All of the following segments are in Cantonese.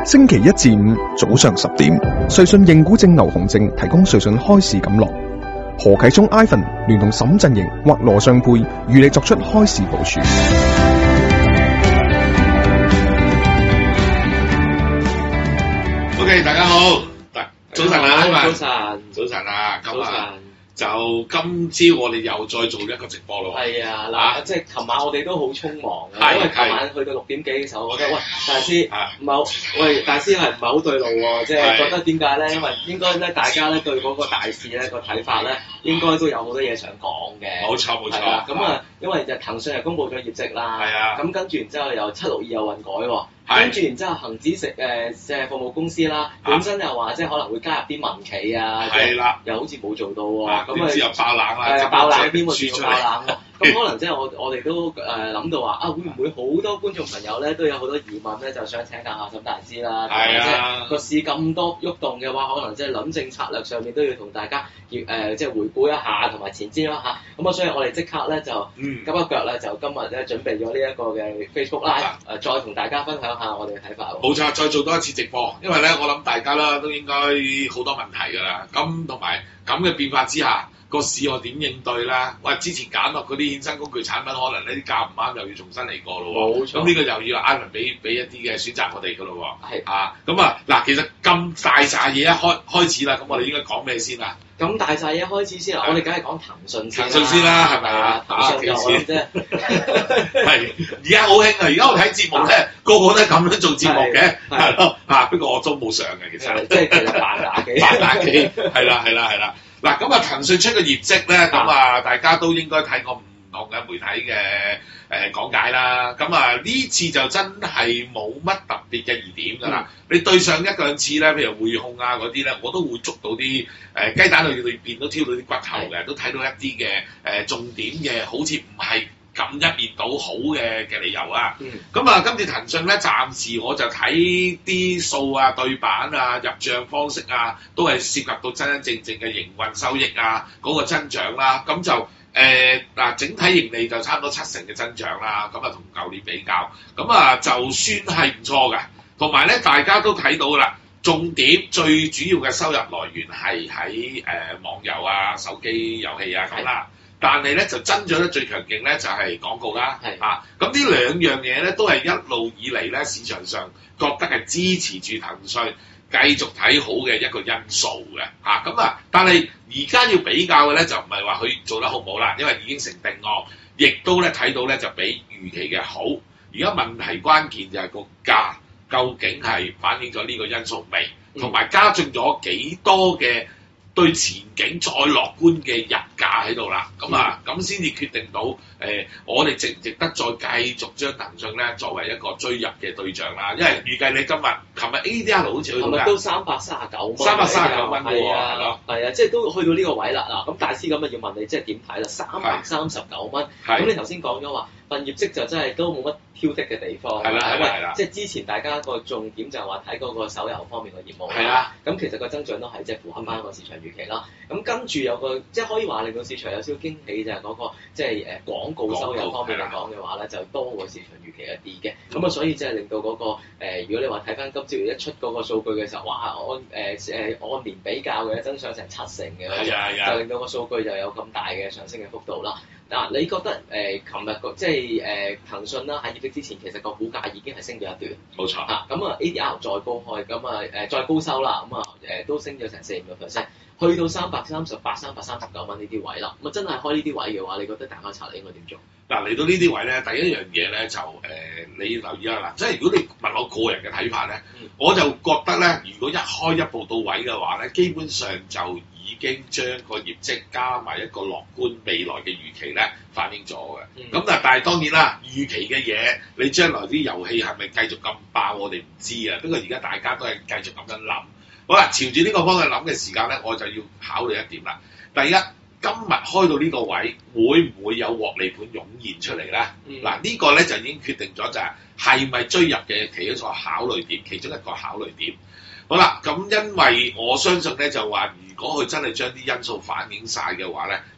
星期一至五早上10點，瑞信認股證牛熊證提供瑞信開市錦樂。何啟聰 Ivan 聯同沈振盈或羅尚佩與你作出開市部署。 OK， 大家好，早晨啊， 早晨啊，就今朝我哋又再做一個直播咯。 係啊，嗱，即係琴晚我哋都好匆忙嘅，因為琴晚去到6點幾嘅時候，我覺得喂大師唔係好，喂大師係唔係好對路喎？即係覺得點解咧？因為應該咧，大家咧對嗰個大市咧個睇法咧，應該都有好多嘢想講嘅。 冇錯。 咁啊，因為就騰訊又公佈咗業績啦，係啊，咁跟住然之後又762又混改喎。跟住然之後，恒指即係服務公司啦，本身又話即係可能會加入啲民企啊， 係啦， 又好似冇做到喎，咁啊又爆冷啦， 爆冷邊個叫爆冷喎？咁可能即係我哋都諗到話啊，會唔會好多觀眾朋友咧都有好多疑問咧，就想請教下沈大師啦，係啊，個市咁多喐動嘅話，可能即係諗政策略上面都要同大家即係回顧一下，同埋前瞻一下。咁啊，所以我哋即刻咧就急一腳咧，就今日咧準備咗呢一個嘅 Facebook Live，再同大家分享下我哋嘅睇法。 冇錯，再做多一次直播，因為咧我諗大家啦都應該好多問題㗎啦。咁同埋咁嘅變化之下，個市我點應對啦？喂，之前揀落嗰啲衍生工具產品，可能呢啲價唔啱，又要重新嚟過咯喎。冇錯。咁呢個又要 Ivan 俾一啲嘅選擇我哋㗎咯喎。係啊，咁啊嗱，其實咁大扎嘢一開始啦，咁我哋應該講咩先啊？ 咁大扎嘢開始先啦，我哋梗係講騰訊先啦。 騰訊先啦，係咪啊？ 騰訊我諗啫。 係，而家好興啊！而家我睇節目咧，個個都係咁樣做節目嘅，係咯嚇。不過我都冇上嘅，其實。 即係其實扮打機。 扮打機，係啦。嗱，咁啊，騰訊出嘅業績咧，咁啊，大家都應該睇過唔同嘅媒體嘅講解啦。咁啊，呢次就真係冇乜特別嘅疑點㗎啦。你對上一兩次咧，譬如匯控啊嗰啲咧，我都會捉到啲雞蛋裏邊都挑到啲骨頭嘅，都睇到一啲嘅重點嘅，好似唔係咁一面倒好嘅理由啊。咁啊，今次騰訊咧，暫時我就睇啲數啊、對板啊、入帳方式啊，都係涉及到真真正正嘅營運收益啊嗰個增長啦。咁就整體盈利就差唔多7成嘅增長啦。咁啊，同舊年比較，咁啊就算係唔錯嘅。同埋咧，大家都睇到啦，重點最主要嘅收入來源係喺網遊啊、手機遊戲啊咁啦。但係咧就增長得最強勁咧就係廣告啦。咁呢兩樣嘢咧都係一路以嚟咧市場上覺得係支持住騰訊繼續睇好嘅一個因素嘅。但係而家要比較嘅咧就唔係話佢做得好唔好啦，因為已經成定案，亦都咧睇到咧就比預期嘅好。而家問題關鍵就係個價。究竟係反映咗呢個因素未？同埋加進咗幾多嘅對前景再樂觀嘅日價喺度啦？咁先至決定到我哋值唔值得再繼續將騰訊咧作為一個追入嘅對象啦。因為預計你琴日 ADR 好似去到都339蚊 ，339蚊喎， 係啊，即係都去到呢個位啦。嗱，咁大師咁啊要問你即係點睇啦？339蚊，咁你頭先講咗話份業績就真係都冇乜挑剔嘅地方， 係啦， 即係之前大家個重點就係話睇嗰個手遊方面嘅業務， 係啦， 咁其實個增長都係即係符合翻個市場預期啦。咁跟住有個即係可以話令到市場有少少驚喜就係嗰個即係廣告收入方面嚟講嘅話咧，就多過市場預期一啲嘅。咁啊，所以即係令到嗰個如果你話睇翻今朝一出嗰個數據嘅時候，哇按年比較嘅增長成7成嘅，就令到個數據就有咁大嘅上升嘅幅度啦。嗱，你覺得琴日即係騰訊啦喺業績之前，其實個股價已經係升咗一段， 冇錯嚇。咁啊 ADR 再高開，咁啊再高收啦，咁啊都升咗成4-5%，去到338、339蚊呢啲位啦。咁啊真係開呢啲位嘅話，你覺得大家查你應該點做？ 嗱，嚟到呢啲位咧，第一樣嘢咧就你要留意啦。嗱，即係如果你問我個人嘅睇法咧，我就覺得咧，如果一開一步到位嘅話咧，基本上就已經將個業績加埋一個樂觀未來嘅預期咧反映咗嘅。咁但係當然啦，預期嘅嘢，你將來啲遊戲係咪繼續咁爆，我哋唔知啊。不過而家大家都係繼續咁樣諗。好啦，朝住呢個方向諗嘅時間咧，我就要考慮一點啦。第一，今日開到呢個位，會唔會有獲利盤湧現出嚟咧？嗱，呢個咧就已經決定咗就係咪追入嘅其中一個考慮點，其中一個考慮點。好啦，咁因為我相信咧就話，如果佢真係將啲因素反映晒嘅話咧，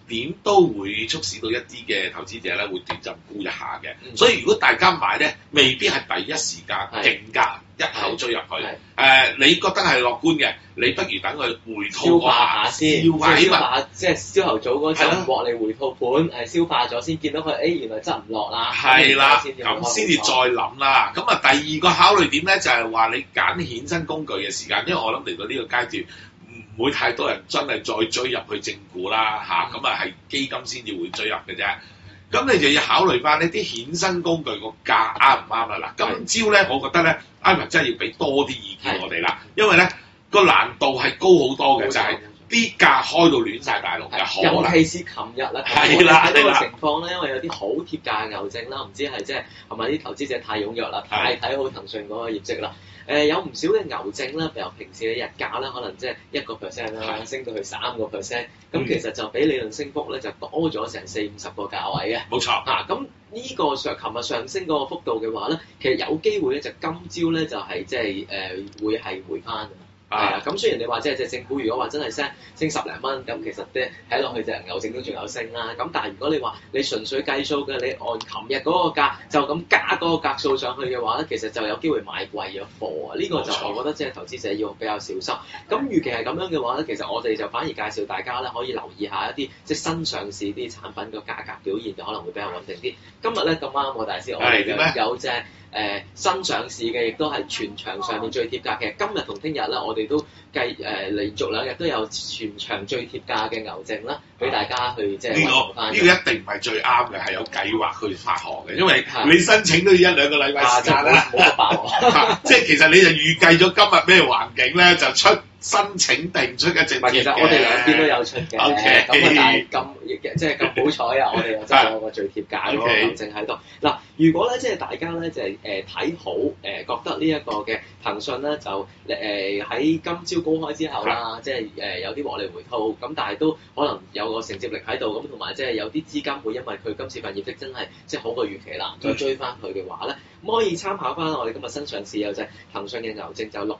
點都會促使到一啲嘅投資者咧會短暫沽一下嘅。 嗯所以如果大家買咧，未必係第一時間競價一口追入去。你覺得係樂觀嘅，你不如等佢回吐消化下先， 消化即係朝頭早嗰陣獲利回吐盤係消化咗先，見到佢原來執唔落啦， 係啦，咁先至再諗啦。咁啊，第二個考慮點咧就係話你揀衍生工具嘅時間，因為我諗嚟到呢個階段唔會太多人真係再追入去正股啦嚇，咁啊係基金先至會追入嘅啫。咁你就要考慮翻呢啲衍生工具個價啱唔啱啦？嗱，今朝咧，我覺得咧，Ivan 真係要俾多啲意見我哋啦，因為咧個難度係高好多嘅，就係啲價開到亂晒大龍嘅， 尤其是琴日啦， 係啦， 睇到個情況咧，因為有啲好貼價嘅牛證啦，唔知係即係咪啲投資者太踴躍啦，太睇好騰訊嗰個業績啦。有唔少嘅牛證啦，譬如平時嘅日價咧，可能即係1% 啦，升到去3%，咁其實就比理論升幅咧就多咗成40-50個價位嘅。 冇錯。 咁呢個琴日上升嗰個幅度嘅話咧，其實有機會咧就今朝咧就係即係會係回翻。係啊，咁雖然你話即係隻正股，如果話真係升10零蚊，咁其實咧睇落去隻牛證都仲有升啦。咁但係如果你話你純粹計數嘅，你按琴日嗰個價就咁加嗰個格數上去嘅話咧，其實就有機會買貴咗貨啊！呢個就我覺得即係投資者要比較小心。咁預期係咁樣嘅話咧，其實我哋就反而介紹大家咧可以留意下一啲即係新上市啲產品個價格表現就可能會比較穩定啲。今日咧咁啱喎，大師，我哋有隻新上市嘅，亦都係全場上面最貼價嘅。今日同聽日咧，我哋都連續2日都有全場最貼價嘅牛證啦，俾大家去即係揾翻。呢個一定唔係最啱嘅，係有計劃去發行嘅，因為你申請都要1-2個禮拜時間啦。 冇得爆即係其實你就預計咗今日咩環境咧，就出申請定出嘅證。 其實我哋兩邊都有出嘅。咁但係即係咁好彩啊！我哋又真係有個最貼價嗰個牛證喺度。嗱，如果咧即係大家咧就係睇好覺得呢一個嘅騰訊咧就喺今朝高開之後啦，即係有啲獲利回吐，咁但係都可能有個承接力喺度，咁同埋即係有啲資金會因為佢今次份業績真係即係好過預期啦，再追翻佢嘅話咧，咁可以參考翻我哋今日新上市有隻騰訊嘅牛證就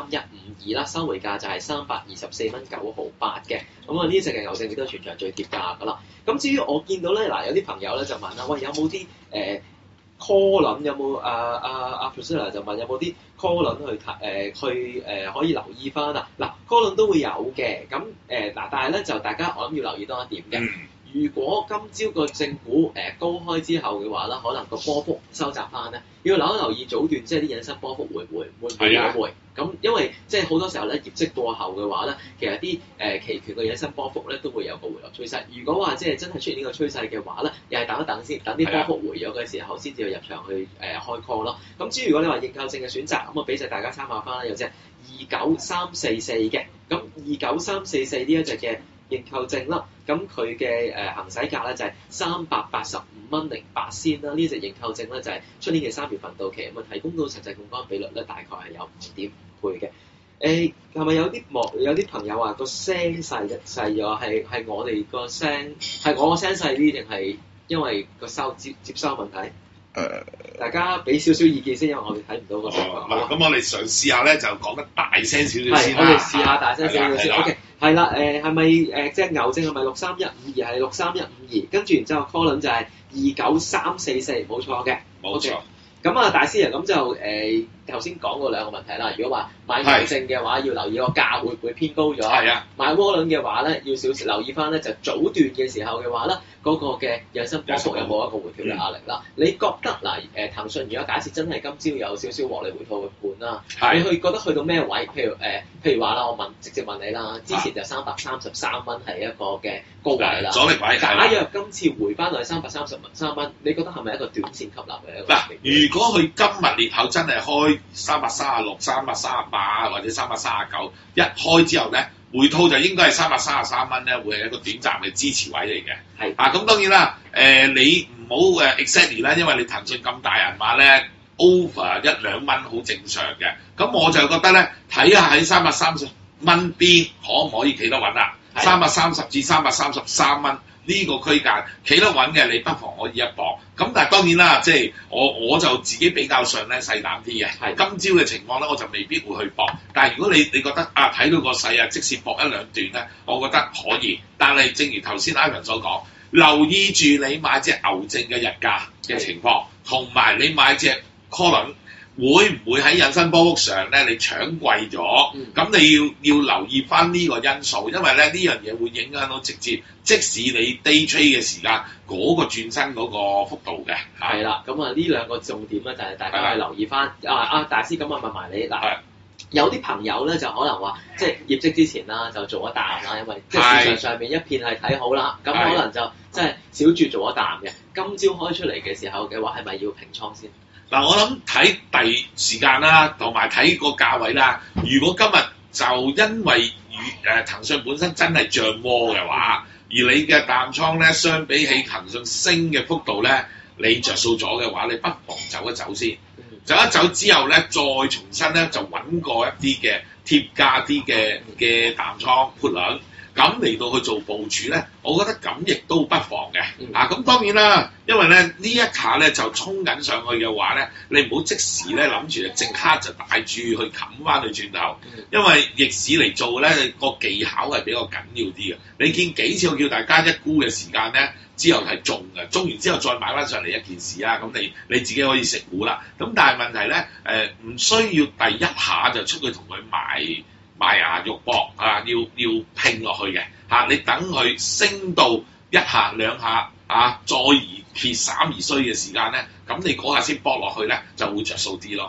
63152啦，收回價就係324.9毫8嘅，咁啊呢隻嘅牛證亦都全場最貼價噶啦。咁至於我見到咧嗱，有啲朋友咧就問啦，喂有冇啲call 輪有冇阿 Priscilla 就問有冇啲 call 輪去可以留意翻啊？嗱 call 輪都會有嘅，咁但係咧就大家我諗要留意多一點嘅。如果今朝個正股高開之後嘅話咧，可能個波幅收窄翻咧，要留意早段即係啲引伸波幅會唔會咁，因為即係好多時候咧業績過後嘅話咧，其實啲期權嘅引伸波幅咧都會有個回落趨勢。如果話即係真係出現呢個趨勢嘅話咧，又係等一等先，等啲波幅回咗嘅時候先至去入場去開 call 咯。咁至於如果你話認購證嘅選擇，咁啊俾曬大家參考翻啦，有隻29344嘅，咁29344呢一隻嘅認購證啦，咁佢嘅行使價咧就係385.08啦。呢隻認購證咧就係出年嘅3月份到期，咁啊提供到實際槓桿比率咧大概係有5.5倍嘅。係咪有啲朋友話個聲細咗？係我哋個聲係我個聲細啲定係因為個接收問題？大家俾少少意見先，因為我哋睇唔到個情況。 咁我哋嘗試下咧，就講得大聲少少先啦。 我哋試下大聲少少先。OK， 係啦，係咪即係牛證係咪63152係63152？跟住然之後 call 輪就係29344，冇錯嘅。 冇錯。 咁啊，大師啊，咁就頭先講過2個問題啦。如果話買牛證嘅話，要留意個價會唔會偏高咗？係啊。買窩輪嘅話咧，要少留意翻咧，就早段嘅時候嘅話咧，嗰個嘅引伸波幅有冇一個回調嘅壓力啦？你覺得嗱騰訊如果假設真係今朝有少少獲利回吐嘅盤啦，你覺得去到咩位？譬如話啦，我直接問你啦，之前就333蚊係一個嘅高位啦， 阻力位。 假若今次回翻去333蚊，你覺得係咪一個短線吸納嘅一個？ 嗱，如果佢今日裂口真係開336、338或者339，一開之後咧，回吐就應該係333蚊咧，會係一個短暫嘅支持位嚟嘅。係咁當然啦，你唔好exactly 啦，因為你騰訊咁大人馬咧 ，over 1-2蚊好正常嘅。咁我就覺得咧，睇下喺330蚊邊可唔可以企得穩啦。 330至333蚊。呢個區間企得穩嘅，你不妨可以一搏。咁但係當然啦，即係我就自己比較上咧細膽啲嘅。今朝嘅情況咧，我就未必會去搏。但係如果你覺得啊睇到個勢啊，即使搏一兩段咧，我覺得可以。但係正如頭先 Ivan 所講，留意住你買隻牛證嘅日價嘅情況，同埋你買隻 call 輪。會唔會喺引伸波幅上咧？你搶貴咗，咁你要留意翻呢個因素，因為咧呢樣嘢會影響到直接，即使你 day trade 嘅時間嗰個轉身嗰個幅度嘅。 係啦，咁啊呢兩個重點咧就係大家去留意翻。大師咁啊問埋你嗱，有啲朋友咧就可能話，即係業績之前啦就做一啖啦，因為即係市場上面一片係睇好啦，咁可能就即係小注做一啖嘅。今朝開出嚟嘅時候嘅話，係咪要平倉先？ 嗱，我諗睇第時間啦，同埋睇個價位啦。如果今日就因為騰訊本身真係漲窩嘅話，而你嘅淡倉咧相比起騰訊升嘅幅度咧，你着數咗嘅話，你不妨走一走先。走一走之後咧，再重新咧就揾過一啲嘅貼價啲嘅淡倉 put 輪。咁嚟到去做部署咧，我覺得咁亦都不妨嘅。咁當然啦，因為咧呢一下咧就衝緊上去嘅話咧，你唔好即時咧諗住即刻就大注去冚翻去轉頭，因為逆市嚟做咧個技巧係比較緊要啲嘅。你見幾次我叫大家一沽嘅時間咧，之後係中嘅，中完之後再買翻上嚟一件事啊，咁你自己可以食股啦。咁但係問題咧唔需要第一下就出去同佢賣牙肉搏啊！要拼落去嘅你等佢升到一下兩下再而撇三而衰嘅時間咧，咁你嗰下先搏落去咧，就會着數啲咯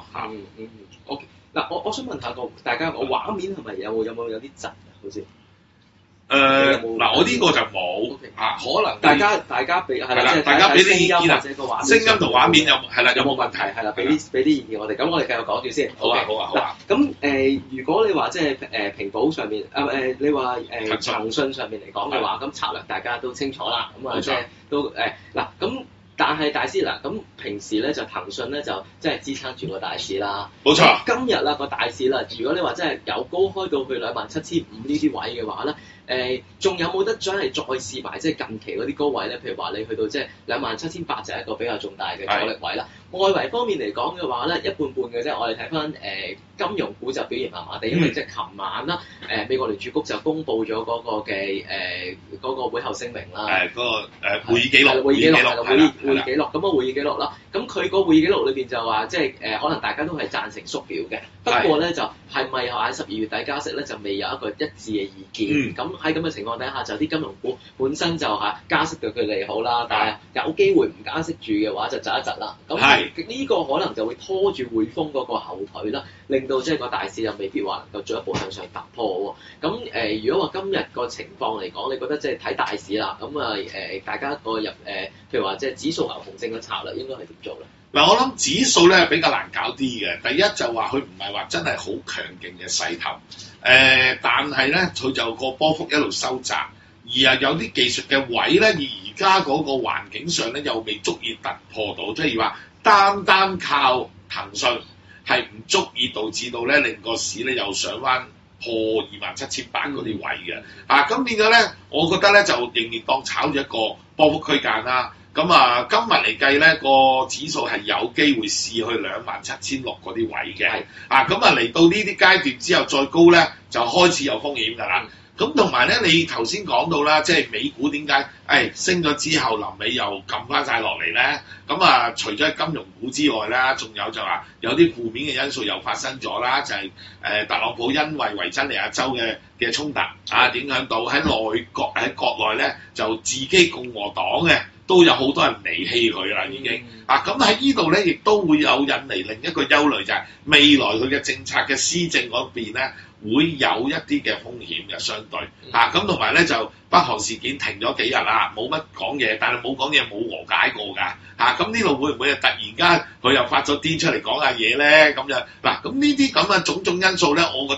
OK， 嗱，我想問下大家個畫面係咪有啲窒啊？好似嗱，我呢個就冇可能大家俾係啦，即係大家俾啲意見或者個畫面， 聲音同畫面有冇問題？ 係啦，俾啲意見我哋。咁我哋繼續講住先。 好啊。 咁如果你話即係平保上面你話騰訊上面嚟講嘅話，咁策略大家都清楚啦。咁啊即係都嗱咁。但係大師嗱，咁平時咧就騰訊咧就即係支撐住個大市啦。 冇錯。 今日啦個大市啦，如果你話真係由高開到去27,500呢啲位嘅話咧，仲有冇得將係再試埋即係近期嗰啲高位咧？譬如話你去到即係27,800就係一個比較重大嘅阻力位啦。外圍方面嚟講嘅話咧，一半半嘅啫。我哋睇翻金融股就表現麻麻地，因為即係琴晚啦，美國聯儲局就公布咗嗰個嘅嗰個會後聲明啦。 嗰個會議記錄。 會議記錄咁啊會議記錄啦。咁佢個會議記錄裏邊就話，即係可能大家都係贊成縮表嘅。不過咧就係咪喺12月底加息咧，就未有一個一致嘅意見。咁喺咁嘅情況底下，就啲金融股本身就加息對佢利好啦。但係有機會唔加息住嘅話，就窒一窒啦。咁呢個可能就會拖住匯豐嗰個後腿啦，令到即係個大市又未必話能夠進一步向上突破喎。咁如果話今日個情況嚟講，你覺得即係睇大市啦，咁大家個譬如話即係指數牛熊證嘅策略應該係點做咧？ 嗱，我諗指數咧比較難搞啲嘅。第一就話佢唔係話真係好強勁嘅勢頭，但係咧佢就個波幅一路收窄，而有啲技術嘅位咧，而家嗰個環境上咧又未足以突破到，即係話單靠騰訊係唔足以導致到咧令個市咧又上翻破27,800嗰啲位嘅。咁變咗咧，我覺得咧就仍然當炒咗一個波幅區間啦。咁今日嚟計咧，個指數係有機會試去27,600嗰啲位嘅。咁嚟到呢啲階段之後再高咧，就開始有風險㗎啦。咁同埋咧，你頭先講到啦，即係美股點解升咗之後臨尾又撳翻晒落嚟咧？咁除咗金融股之外啦，仲有就話有啲負面嘅因素又發生咗啦，就係特朗普因為維珍尼亞州嘅衝突影響到喺國內咧，就自己共和黨嘅都有好多人離棄佢啦，已經咁喺呢度咧，亦都會有引嚟另一個憂慮，就係未來佢嘅政策嘅施政嗰邊咧，會有一啲嘅風險嘅相對咁，同埋咧就北韓事件停咗幾日啦，冇乜講嘢，但係冇講嘢冇和解過㗎咁呢度會唔會突然間佢又發咗癲出嚟講下嘢咧？咁樣咁呢啲咁嘅種種因素咧，我覺得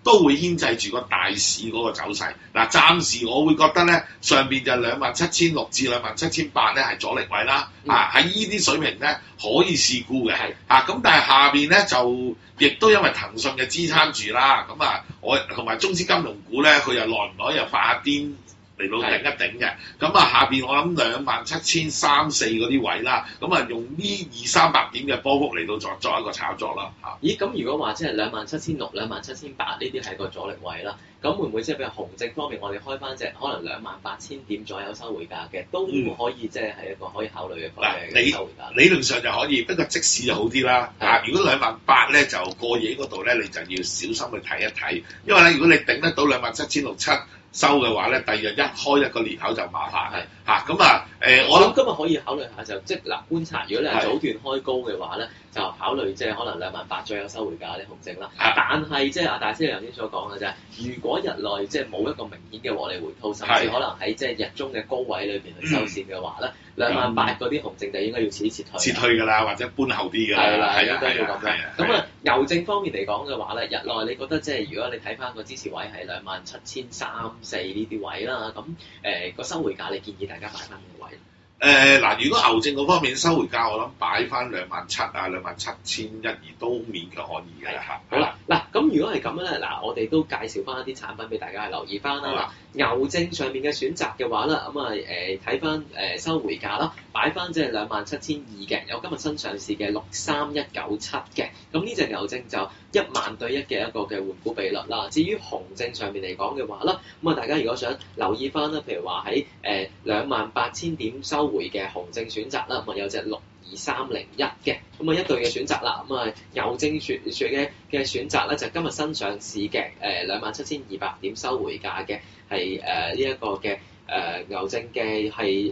都會牽制住個大市嗰個走勢。嗱，暫時我會覺得咧，上邊就27,600至27,800咧係阻力位啦。喺呢啲水平咧可以試沽嘅。咁但係下邊咧就亦都因為騰訊嘅支撐住啦。咁我同埋中資金融股咧，佢又耐唔耐又發下癲嚟到頂一頂嘅。咁下邊我諗27,300、4嗰啲位啦。咁用呢200-300點嘅波幅嚟到作一個炒作啦。 咦？咁如果話即係27,600、27,800呢啲係個阻力位啦，咁會唔會即係譬如紅證方面，我哋開翻隻可能28,000點左右收回價嘅，都可以即係係一個可以考慮嘅收回價？理論上就可以，不過即使就好啲啦。如果28,000咧就過夜嗰度咧，你就要小心去睇一睇，因為咧如果你頂得到27,670收嘅話咧，第二日一開一個裂口就麻煩。我諗今日可以考慮下就即係觀察，如果你係早段開高嘅話咧，就考慮即係可能28,000左右收回價啲紅證啦。但係即係阿大師你頭先所講嘅就係，如果日內即係冇一個明顯嘅獲利回吐，甚至可能喺即係日中嘅高位裏邊去收線嘅話咧，28,000嗰啲紅證就應該要撤退㗎啦， 或者搬後啲㗎啦。 係啦，應該要咁樣。咁牛證方面嚟講嘅話咧，日內你覺得即係如果你睇翻個支持位係27,300、4呢啲位啦，咁個收回價你建議大家擺翻咩位？ 如果牛證嗰方面收回價，我諗擺翻27,000啊、27,120都勉強可以嘅啦。 好啦，咁如果係咁樣咧，我哋都介紹翻一啲產品俾大家去留意翻啦。牛證上面嘅選擇嘅話啦，睇翻收回價啦，擺翻即係27,200嘅，有今日新上市嘅63197嘅。咁呢隻牛證就1:1嘅一個嘅換股比率啦。至於紅證上面嚟講嘅話啦，大家如果想留意翻啦，譬如話喺28,000點收回嘅紅證選擇啦，有隻62301嘅，一對嘅選擇啦。牛證嘅選擇咧就今日新上市嘅27,200點收回價嘅係呢一個嘅牛證嘅係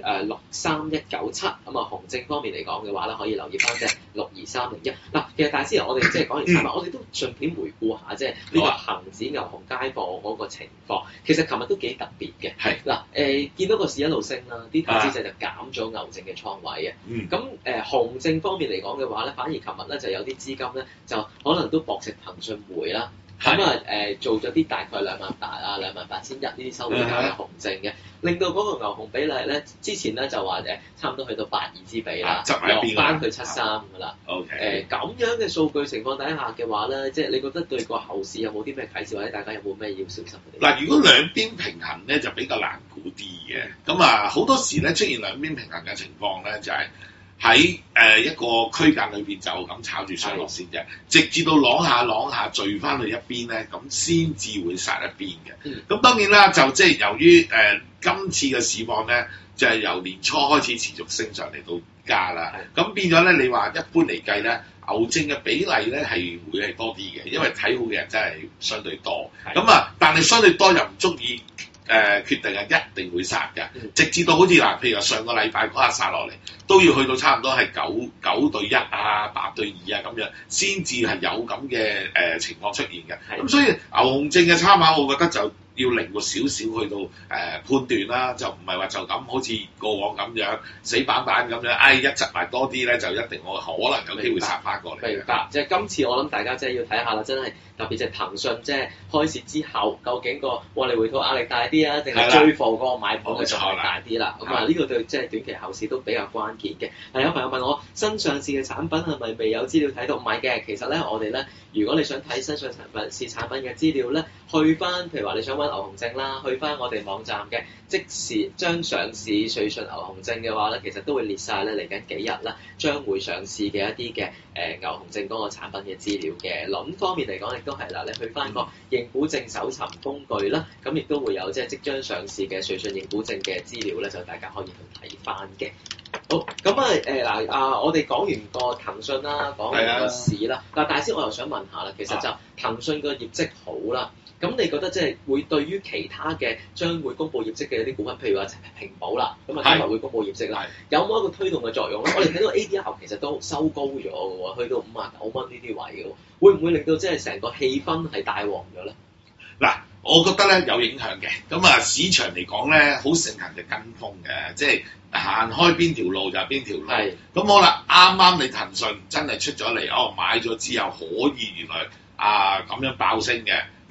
63197。紅證方面嚟講嘅話咧，可以留意翻隻62301。其實大師我哋即係講完產品，我哋都順便回顧下即係呢個恆指牛熊街貨嗰個情況。其實琴日都幾特別嘅。見到個市一路升啦，啲投資者就減咗牛證嘅倉位嘅。咁紅證方面嚟講嘅話咧，反而琴日咧就有啲資金咧就可能都搏食騰訊回啦。做咗啲大概28,000啊、28,100呢啲收回價嘅紅證嘅，令到嗰個牛熊比例咧，之前咧就話差唔多去到8:2之比啦，落翻去7:3㗎啦。咁樣嘅數據情況底下嘅話咧，即係你覺得對個後市有冇啲咩啟示，或者大家有冇咩要小心嘅？ 如果兩邊平衡咧，就比較難估啲嘅。咁好多時咧出現兩邊平衡嘅情況咧，就係喺一個區間裏邊就咁炒住上落先啫，直至到啷下聚翻去一邊咧，咁先至會殺一邊嘅。咁當然啦，就即係由於今次嘅市況咧，就係由年初開始持續升上嚟到家啦。咁變咗咧，你話一般嚟計咧，牛證嘅比例咧係會係多啲嘅，因為睇好嘅人真係相對多。但係相對多又唔足以決定係一定會殺嘅，直至到好似譬如話上個禮拜嗰下殺落嚟，都要去到差唔多係9對1啊、8對2啊咁樣，先至係有咁嘅情況出現嘅。咁所以牛熊證嘅參考，我覺得就要靈活少少去到判斷啦，就唔係話就咁好似過往咁樣死板板咁樣，一執埋多啲咧就一定我可能有機會殺翻過嚟。 明白，即係今次我諗大家真係要睇下啦，真係特別就係騰訊即係開市之後，究竟個獲利回吐壓力大啲啊，定係追貨嗰個買盤嘅壓力大啲啦？呢個對即係短期後市都比較關鍵嘅。有朋友問我新上市嘅產品係咪未有資料睇到？唔係嘅，其實咧我哋咧，如果你想睇新上市產品嘅資料咧，去翻譬如話你想揾牛熊證啦，去翻我哋網站嘅即時將上市瑞信牛熊證嘅話咧，其實都會列晒咧嚟緊幾日啦，將會上市嘅一啲嘅牛熊證嗰個產品嘅資料嘅。輪方面嚟講亦都係啦，你去翻個認股證搜尋工具啦，咁亦都會有即將上市嘅瑞信認股證嘅資料咧，就大家可以去睇翻嘅。好，咁我哋講完個騰訊啦，講完個市啦。大師我又想問下啦，其實就騰訊個業績好啦，咁你覺得即係會對於其他嘅將會公佈業績嘅一啲股份，譬如話平保啦，咁今日會公佈業績啦，有冇一個推動嘅作用咧？我哋睇到 ADR 其實都收高咗嘅喎，去到59蚊呢啲位嘅喎，會唔會令到即係成個氣氛係大旺咗咧？ 我覺得咧有影響嘅。咁市場嚟講咧，好盛行就跟風嘅，即係行開邊條路就係邊條路。咁好啦，啱啱你騰訊真係出咗嚟，買咗之後可以原來咁樣爆升嘅。咁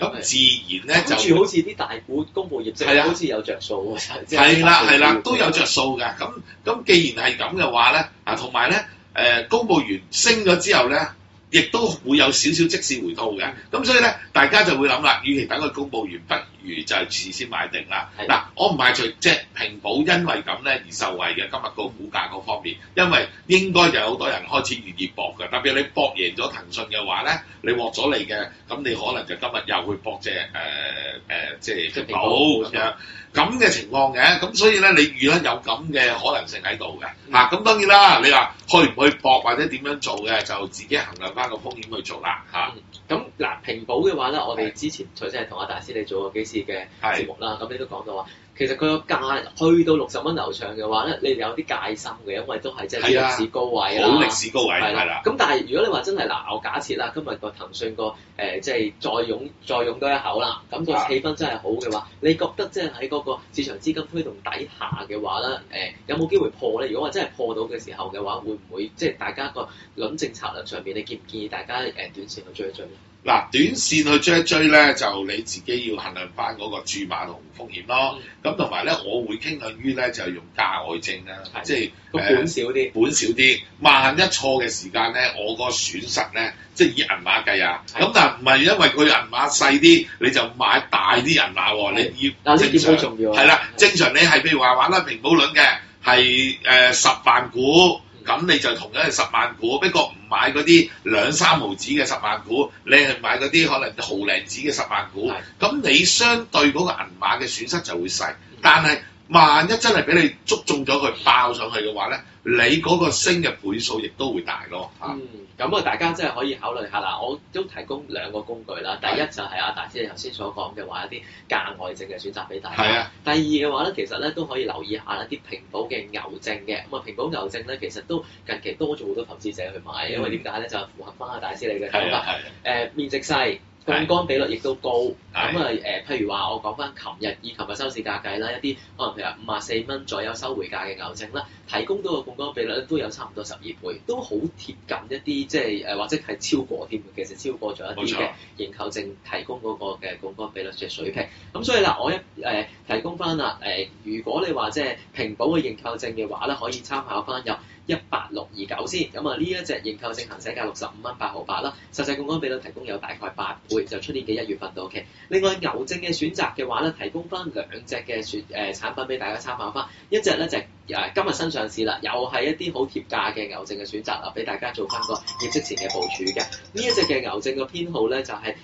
咁自然咧就跟住好似啲大股公佈業績，好似有着數喎，即係係啦，都有着數嘅。咁既然係咁嘅話咧，同埋咧公佈完升咗之後咧，亦都會有少少即時回吐嘅。咁所以咧，大家就會諗啦，與其等佢公佈完，不如就係事先買定啦。嗱，我唔排除即係平保因為咁咧而受惠嘅今日個股價嗰方面，因為應該就有好多人開始願意搏嘅。特別你搏贏咗騰訊嘅話咧，你獲咗嚟嘅，咁你可能就今日又去搏隻即係平保咁樣。咁嘅情況嘅，咁所以咧，你預咧有咁嘅可能性喺度嘅，咁當然啦，你話去唔去搏或者點樣做嘅，就自己衡量翻個風險去做啦， 咁嗱，平保嘅話咧，我哋之前除咗係同阿大師你做過幾次嘅節目啦，咁你都講到話，其實佢個價去到60蚊樓上嘅話咧，你哋有啲戒心嘅，因為都係即係歷史高位啦， 好歷史高位係啦。 咁但係如果你話真係嗱，我假設啦，今日個騰訊個即係再湧多一口啦，咁個氣氛真係好嘅話，你覺得即係喺嗰個市場資金推動底下嘅話咧，有冇機會破咧？如果話真係破到嘅時候嘅話，會唔會即係大家個輪政策略上面，你建唔建議大家短線去追一追咧？ 嗱，短線去追一追咧，就你自己要衡量翻嗰個注碼同風險咯。咁同埋咧，我會傾向於咧就用價外證啦，即係本少啲， 本少啲。萬一錯嘅時間咧，我個損失咧，即係以銀碼計啊。咁但係唔係因為佢銀碼細啲，你就買大啲銀碼喎？你要正常係啦，正常你係譬如話玩得平保輪嘅係10萬股。咁你就同樣係10萬股，不過唔買嗰啲2、3毫子嘅10萬股，你係買嗰啲可能毫零子嘅10萬股，咁你相對嗰個銀碼嘅損失就會細，但係萬一真係俾你捉中咗佢爆上去嘅話咧，你嗰個升嘅倍數亦都會大咯嚇。 咁大家真係可以考慮下啦。我都提供2個工具啦。第一就係阿大師你頭先所講嘅話，一啲價外證嘅選擇俾大家。第二嘅話咧，其實咧都可以留意下一啲平保嘅牛證嘅。咁平保牛證咧，其實都近期多咗好多投資者去買，因為點解咧？就符合翻阿大師你嘅講法。面值細。槓桿比率亦都高，譬如話我講翻以琴日收市價計啦，一啲可能譬如54蚊左右收回價嘅牛證啦，提供到個槓桿比率都有差唔多12倍，都好貼近一啲即係或者係超過添，其實超過咗一啲嘅認購證提供嗰個嘅槓桿比率嘅水平。咁所以啦，我提供翻啦，如果你話即係平保嘅認購證嘅話咧，可以參考翻入18629先。咁呢一隻認購證行使價65蚊8毫8啦，實際槓桿比率提供有大概8倍，就出年嘅1月份到期。另外牛證嘅選擇嘅話咧，提供翻2隻嘅產品俾大家參考翻。一隻咧就係今日新上市啦，又係一啲好貼價嘅牛證嘅選擇啦，俾大家做翻個業績前嘅部署嘅。呢一隻嘅牛證嘅編號咧就係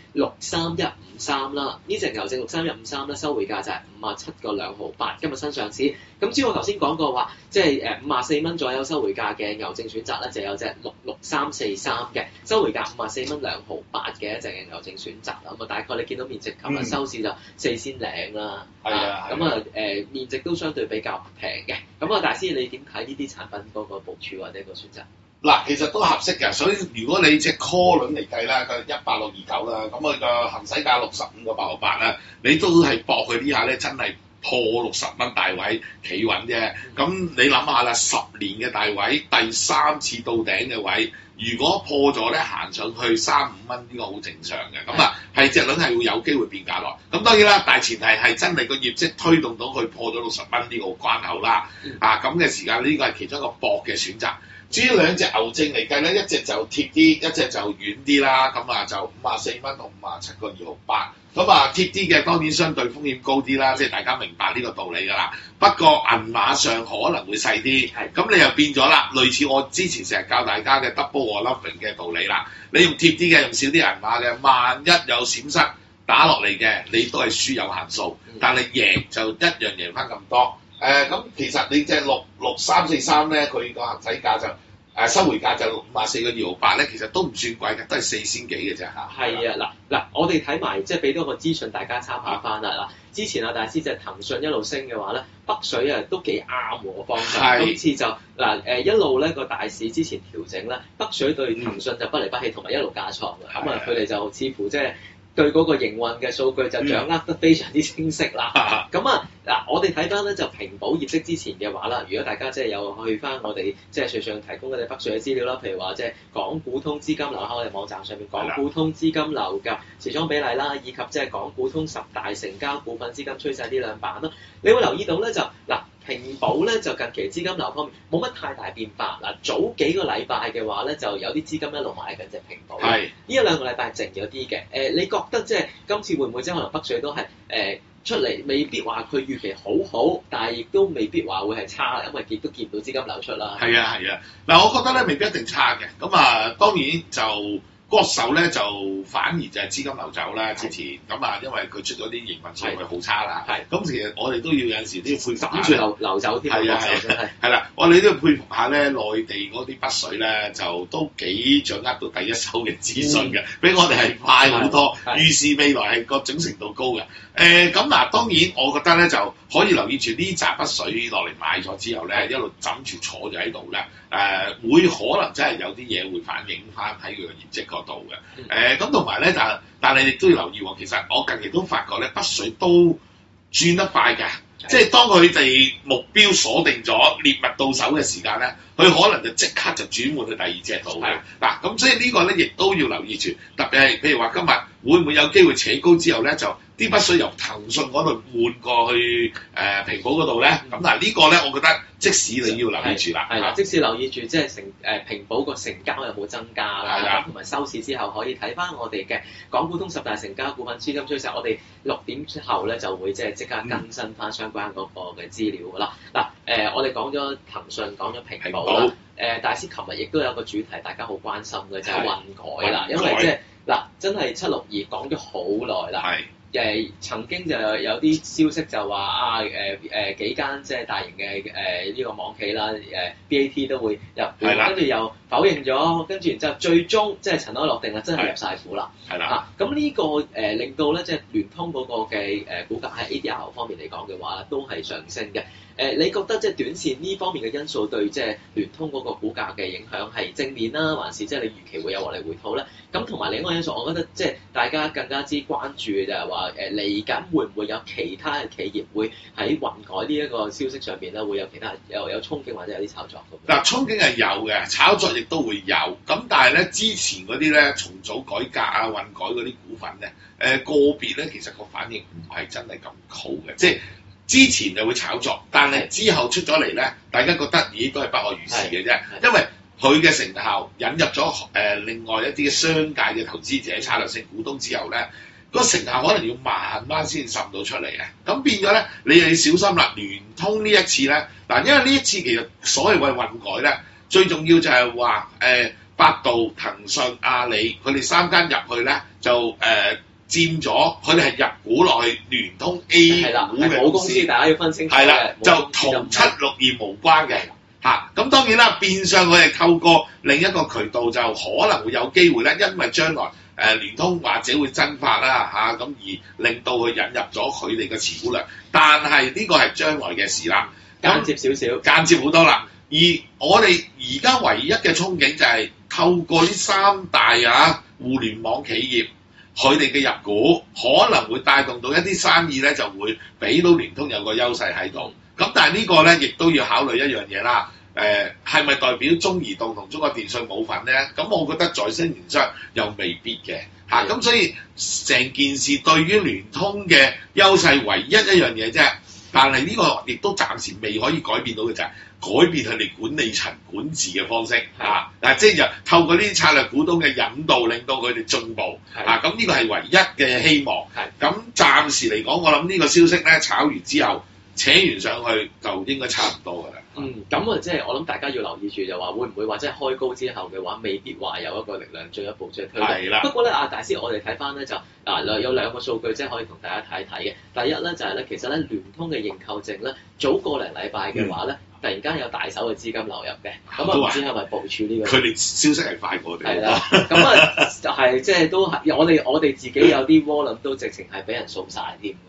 63153啦。呢隻牛證63153咧收回價就係57個2毫8，今日新上市。咁至於我頭先講過話，即係54蚊左右收回價嘅牛證選擇咧，就有隻66343嘅收回價54蚊2毫8嘅一隻嘅牛證選擇啦。咁大概你見到面值琴日收市就4仙零啦，面值都相對比較平嘅。咁大師你點睇呢啲產品嗰個部署或者個選擇？ 嗱，其實都合適嘅，所以如果你隻 call 輪嚟計啦，佢18629啦，咁佢個行使價65個8毫8啦，你都係搏佢呢下咧，真係破60蚊大位企穩啫。咁你諗下啦，10年嘅大位，第3次到頂嘅位，如果破咗咧，行上去3-5蚊呢個好正常嘅。咁係隻輪係會有機會變價落。咁當然啦，大前提係真係個業績推動到佢破咗60蚊呢個關口啦。咁嘅時間呢個係其中一個搏嘅選擇。至於2隻牛證嚟計咧，一隻就貼啲，一隻就遠啲啦。咁就54蚊同57個2毫8。咁貼啲嘅當然相對風險高啲啦，即係大家明白呢個道理㗎啦。不過銀碼上可能會細啲，咁你又變咗啦，類似我之前成日教大家嘅 double or nothing 嘅道理啦。你用貼啲嘅，用少啲銀碼嘅，萬一有閃失打落嚟嘅，你都係輸有限數，但係贏就一樣贏翻咁多。咁其實你隻66343咧，佢個行使價就收回價就54個2毫8咧，其實都唔算貴嘅，都係4仙幾嘅啫嚇。 係啊，嗱，我哋睇埋即係俾多個資訊大家參考翻啦。嗱，之前大師就騰訊一路升嘅話咧，北水都幾啱喎方向。今次就一路咧個大市之前調整咧，北水對騰訊就不離不棄，同埋一路加倉嘅。咁佢哋就似乎即係對嗰個營運嘅數據就掌握得非常之清晰啦。咁嗱，我哋睇翻咧就平保業績之前嘅話啦，如果大家即係有去翻我哋即係瑞信提供嘅北水嘅資料啦，譬如話即係港股通資金流喺我哋網站上面，港股通資金流嘅持倉比例啦，以及即係港股通10大成交股份資金趨勢呢兩版啦，你會留意到咧就嗱。平保咧就近期資金流方面冇乜太大變化。嗱，早幾個禮拜嘅話咧，就有啲資金一路買緊隻平保。係。呢一兩個禮拜靜咗啲嘅。你覺得即係今次會唔會即係可能北水都係出嚟，未必話佢預期好好，但係亦都未必話會係差，因為亦都見唔到資金流出啦。係啊。 嗱，我覺得咧未必一定差嘅。咁當然就。嗰手咧就反而就係資金流走啦，之前咁因為佢出咗啲營運數據好差啦，咁其實我哋都要有陣時都要佩服下， 諗住流走添， 係啦，我哋都要佩服下咧，內地嗰啲北水咧就都幾掌握到第一手嘅資訊嘅，比我哋係快好多，預示未來係個準程度高嘅。咁嗱，當然我覺得咧就可以留意住呢紮北水落嚟買咗之後咧，一路枕住坐咗喺度咧，會可能真係有啲嘢會反映翻喺佢嘅業績度嘅，咁同埋咧，但係亦都要留意喎。其實我近期都發覺咧，北水都轉得快嘅，即係當佢哋目標鎖定咗獵物到手嘅時間咧，佢可能就即刻就轉換去第二隻度嘅。嗱，咁所以呢個咧亦都要留意住，特別係譬如話今日會唔會有機會扯高之後咧，就啲北水由騰訊嗰度換過去平保嗰度咧，咁嗱呢個咧，我覺得即使你要留意住啦， 係啦，即使留意住即係平保個成交有冇增加啦，咁同埋收市之後可以睇翻我哋嘅港股通10大成交股份資金趨勢，我哋6點之後咧就會即係即刻更新翻相關嗰個嘅資料㗎啦。嗱，我哋講咗騰訊，講咗平保啦，大師琴日亦都有個主題大家好關心嘅就係混改啦，因為即係嗱真係762講咗好耐啦。曾經就有啲消息就話幾間即係大型嘅呢個網企啦BAT 都會入股，跟住又否認咗，跟住然之後最終即係塵埃落定啦，真係入晒股啦。咁呢個令到咧即係聯通嗰個嘅股價喺 ADR 方面嚟講嘅話都係上升嘅。你覺得即係短線呢方面嘅因素對即係聯通嗰個股價嘅影響係正面啦，還是即係你預期會有獲利回吐咧？咁同埋另一個因素，我覺得即係大家更加之關注嘅就係話嚟緊會唔會有其他嘅企業會喺混改呢一個消息上邊咧會有其他有憧憬或者有啲炒作咁？ 嗱，憧憬係有嘅，炒作亦都會有。咁但係咧之前嗰啲咧重組改革混改嗰啲股份咧，個別咧其實個反應唔係真係咁好嘅，即係。之前就會炒作，但係之後出咗嚟咧，大家覺得咦都係不可如是嘅啫，因為佢嘅成效引入咗另外一啲嘅商界嘅投資者、策略性股東之後咧，個成效可能要慢慢先滲到出嚟嘅。咁變咗咧，你又要小心啦。聯通呢一次咧，嗱，因為呢一次其實所謂嘅混改咧，最重要就係話百度、騰訊、阿里佢哋3間入去咧就佔咗，佢哋係入股落去聯通 A 股嘅公司， 大家要分清楚係啦，就同762無關嘅嚇。咁當然啦，變相佢係透過另一個渠道，就可能會有機會咧，因為將來聯通或者會增發啦嚇，咁而令到佢引入咗佢哋嘅持股量。但係呢個係將來嘅事啦， 間接少少， 間接好多啦。而我哋而家唯一嘅憧憬就係透過呢3大互聯網企業。佢哋嘅入股可能會帶動到一啲生意咧，就會俾到聯通有個優勢喺度。咁但係呢個咧，亦都要考慮一樣嘢啦。係咪代表中移動同中國電信冇份咧？咁我覺得在商言商又未必嘅嚇。咁所以成件事對於聯通嘅優勢，唯一一樣嘢啫。但係呢個亦都暫時未可以改變到嘅就係改變佢哋管理層管治嘅方式嚇。嗱，即係就透過呢啲策略股東嘅引導，令到佢哋進步嚇。咁呢個係唯一嘅希望。咁暫時嚟講，我諗呢個消息咧炒完之後，扯完上去就應該差唔多㗎啦。 咁即係我諗大家要留意住，就話會唔會話即係開高之後嘅話，未必話有一個力量進一步即係推動。係啦。不過咧，大師，我哋睇翻咧就有兩個數據即係可以同大家睇一睇嘅。第一咧就係咧，其實咧聯通嘅認購證咧，早個零禮拜嘅話咧，突然間有大手嘅資金流入嘅。咁唔知係咪部署呢個？ 佢哋消息係快過我哋。 係啦。咁就係即係都係我哋自己有啲窩輪都直情係俾人掃晒添嘅。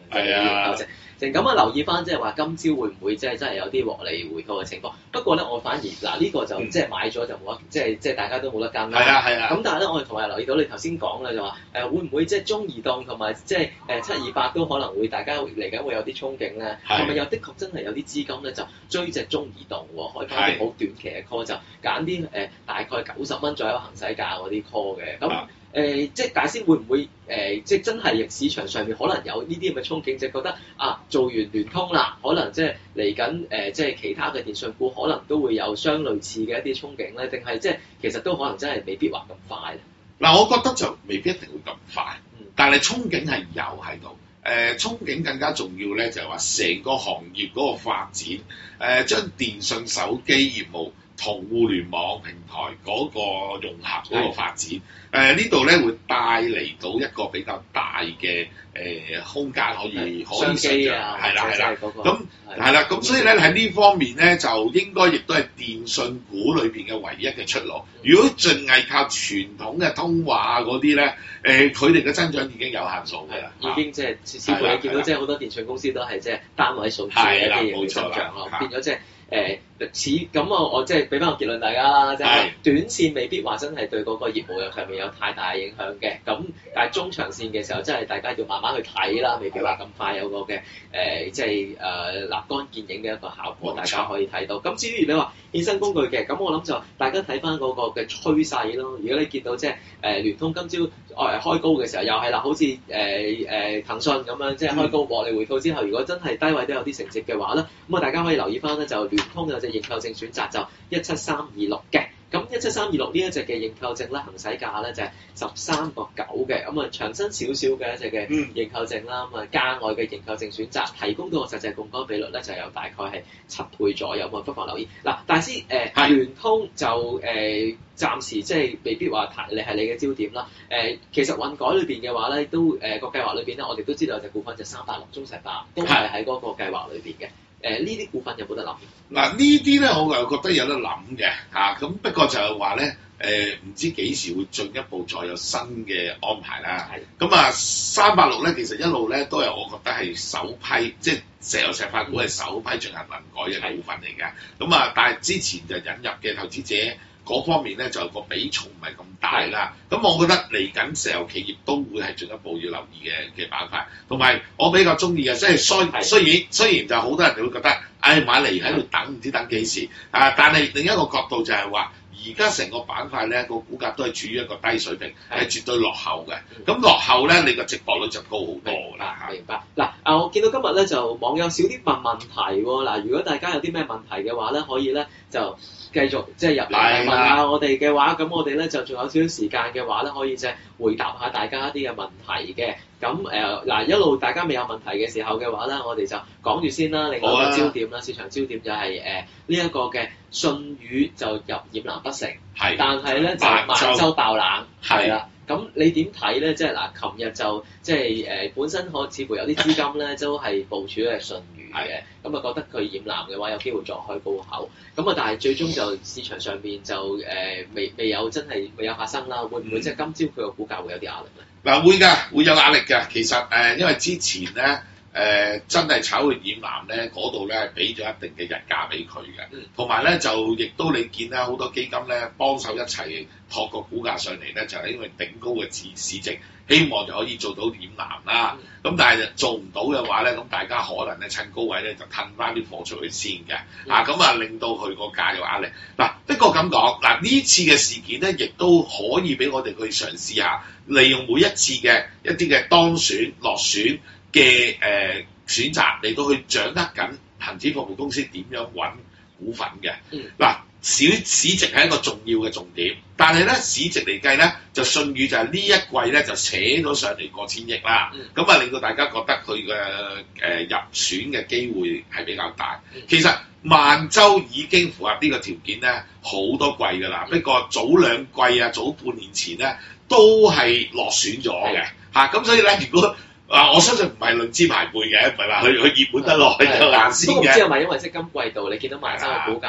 係啊。 咁啊，留意翻即係話今朝會唔會即係真係有啲獲利回吐嘅情況？不過咧，我反而嗱呢個就即係買咗就冇得，即係大家都冇得跟啦。 係啊。 咁但係咧，我哋同埋留意到你頭先講啦，就話會唔會即係中移動同埋即係728都可能會大家嚟緊會有啲憧憬咧？係咪有的確真係有啲資金咧就追隻中移動喎？開翻啲好短期嘅 call 就揀啲大概90蚊左右行使價嗰啲 call 嘅咁。即係大師會唔會即係真係市場上面可能有呢啲咁嘅憧憬，就覺得做完聯通啦，可能即係嚟緊即係其他嘅電訊股可能都會有相類似嘅一啲憧憬咧，定係即係其實都可能真係未必話咁快咧？ 嗱，我覺得就未必一定會咁快，但係憧憬係有喺度。憧憬更加重要咧，就係話成個行業嗰個發展，將電信手機業務同互聯網平台嗰個融合嗰個發展，呢度咧會帶嚟到一個比較大嘅空間可以商機啊， 係啦，咁係啦，咁所以咧喺呢方面咧就應該亦都係電信股裏邊嘅唯一嘅出路。如果淨係靠傳統嘅通話嗰啲咧，佢哋嘅增長已經有限數嘅啦， 已經即係似乎你見到即係好多電信公司都係即係單位數字嘅一啲嘢嘅增長咯，變咗即係。似咁我即係俾翻個結論大家啦，即係短線未必話真係對嗰個業務上面有太大影響嘅，咁但係中長線嘅時候真係大家要慢慢去睇啦，未必話咁快有個嘅即係立竿見影嘅一個效果，大家可以睇到。咁至於你話衍生工具嘅，咁我諗就大家睇翻嗰個嘅趨勢咯。如果你見到即係聯通今朝開高嘅時候，又係啦，好似騰訊咁樣，即係開高獲利回吐之後，如果真係低位都有啲成績嘅話咧，咁啊大家可以留意翻咧，就聯通有隻認購證選擇就17326嘅，咁17326呢一隻嘅認購證咧，行使價咧就係13.9嘅，咁啊長身少少嘅一隻嘅認購證啦，咁啊價外嘅認購證選擇提供到個實際槓桿比率咧就有大概係7倍左右，咁啊不妨留意。嗱，大師聯通就暫時即係未必話你係你嘅焦點啦。其實混改裏邊嘅話咧，都個計劃裏邊咧，我哋都知道有隻股份就386中石化都係喺嗰個計劃裏邊嘅。呢啲股份有冇得諗？ 嗱，呢啲咧我又覺得有得諗嘅嚇，咁不過就係話咧唔知幾時會進一步再有新嘅安排啦。咁啊386咧，其實一路咧都係我覺得係首批，即係石油石化股係首批進行混改嘅股份嚟嘅。咁啊，但係之前就引入嘅投資者嗰方面咧就個比重唔係咁大啦。咁我覺得嚟緊石油企業都會係進一步要留意嘅板塊，同埋我比較中意嘅，即係雖然就好多人就會覺得，買嚟喺度等唔知等幾時啊，但係另一個角度就係話，而家成個板塊咧個股價都係處於一個低水平，係絕對落後嘅。咁落後咧，你個值博率就高好多啦。 明白。嗱，我見到今日咧就網友少啲問題喎。嗱，如果大家有啲咩問題嘅話咧，可以咧就繼續即係入嚟問下我哋嘅話，咁我哋咧就仲有少少時間嘅話咧，可以即係回答下大家一啲嘅問題嘅。咁嗱，一路大家未有問題嘅時候嘅話咧，我哋就講住先啦。另外一個焦點啦，市場焦點就係呢一個嘅舜宇就入儼南不成，但係咧就萬洲爆冷，係啦。咁你點睇咧？即係嗱，琴日就即係本身似乎有啲資金咧都係部署喺舜宇嘅，咁啊覺得佢儼南嘅話有機會再開高口，咁啊但係最終就市場上邊就未有真係未有發生啦。會唔會即係今朝佢個股價會有啲壓力咧？ 嗱，會㗎，會有壓力㗎。其實因為之前咧真係炒佢儼南咧，嗰度咧俾咗一定嘅日價俾佢嘅，同埋咧就亦都你見啦，好多基金咧幫手一齊托個股價上嚟咧，就係因為頂高嘅市值，希望就可以做到儼南啦。咁但係做唔到嘅話咧，咁大家可能咧趁高位咧就褪翻啲貨出去先嘅，咁啊令到佢個價有壓力。嗱，不過咁講，嗱呢次嘅事件咧，亦都可以俾我哋去嘗試下，利用每一次嘅一啲嘅當選落選嘅選擇嚟到去掌握緊恒指服務公司點樣揾股份嘅。嗱，市值係一個重要嘅重點，但係咧市值嚟計咧，就舜宇就係呢一季咧就扯咗上嚟過千億啦，咁啊令到大家覺得佢嘅入選嘅機會係比較大。其實萬洲已經符合呢個條件咧，好多季㗎啦。不過早兩季啊，早半年前咧都係落選咗嘅嚇，咁所以咧如果我相信唔係論資排輩嘅，唔係話佢熱門得耐就硬先嘅。 不過唔知係咪因為即係今季度你見到萬洲嘅股價咧突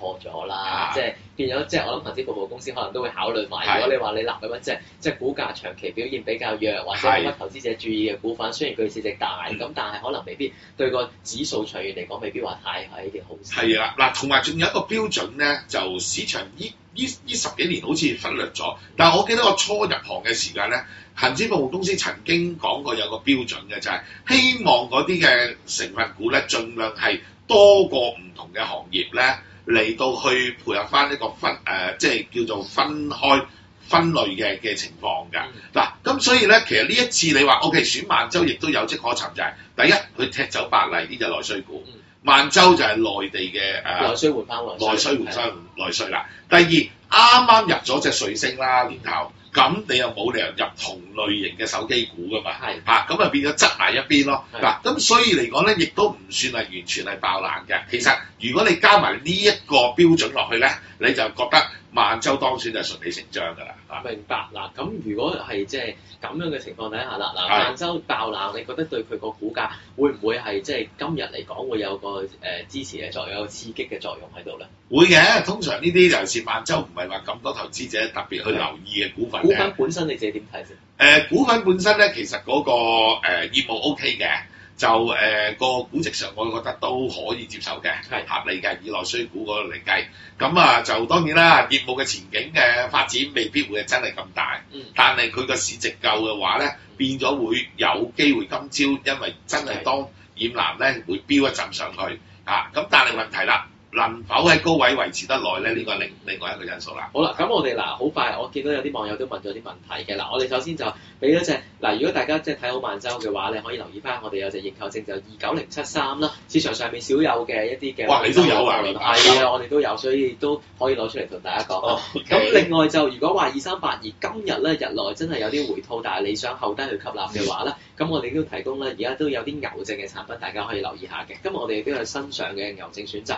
錯咗啦， 係即係變咗即係我諗投資服務公司可能都會考慮埋， 係如果你話你納入一隻即係股價長期表現比較弱或者冇乜投資者注意嘅股份，雖然佢市值大，咁但係可能未必對個指數長遠嚟講未必話太係一件好事。 係啊，嗱，同埋仲有一個標準咧，就市場呢十幾年好似忽略咗，但係我記得我初入行嘅時間咧，恆指服務公司曾經講過有個標準嘅，就係希望嗰啲嘅成分股咧，盡量係多個唔同嘅行業咧嚟到去配合翻呢個即係叫做分開分類嘅情況㗎。嗱，咁所以咧，其實呢一次你話 OK 選萬洲亦都有跡可尋，就係第一佢踢走百麗呢隻內需股。萬洲就係內地嘅內需換翻內需換翻內需啦。第二啱啱入咗隻瑞星啦年頭，咁你又冇理由入同類型嘅手機股噶嘛？ 係嚇，咁啊變咗側埋一邊咯。嗱，咁所以嚟講咧，亦都唔算係完全係爆冷嘅。其實如果你加埋呢一個標準落去咧，你就覺得萬洲當選就順理成章㗎啦。 明白嗱，咁如果係即係咁樣嘅情況底下啦，嗱萬洲爆冷，你覺得對佢個股價會唔會係即係今日嚟講會有個支持嘅作用，有個刺激嘅作用喺度咧？ 會嘅，通常呢啲尤其是萬洲唔係話咁多投資者特別去留意嘅股份咧。 股份本身你自己點睇先？ 股份本身咧，其實嗰個業務 OK 嘅，就個估值上我覺得都可以接受嘅，係合理嘅，以內需股嗰度嚟計。咁啊，就當然啦，業務嘅前景嘅發展未必會係真係咁大，但係佢個市值夠嘅話咧，變咗會有機會今朝因為真係當染藍咧會飆一陣上去啊！咁但係問題啦。能否喺高位維持得耐咧？呢個另外一個因素啦。 好啦，咁我哋嗱好快，我見到有啲網友都問咗啲問題嘅嗱，我哋首先就俾咗隻嗱，如果大家即係睇好萬洲嘅話，你可以留意翻我哋有隻認購證就29073啦，市場上面少有嘅一啲嘅。 哇！你都有啊？ 係啊，我哋都有，所以都可以攞出嚟同大家講。咁另外就如果話2382今日咧日內真係有啲回吐，但係你想後低去吸納嘅話咧，咁我哋都提供咧，而家都有啲牛證嘅產品，大家可以留意下嘅。今日我哋亦都有新上嘅牛證選擇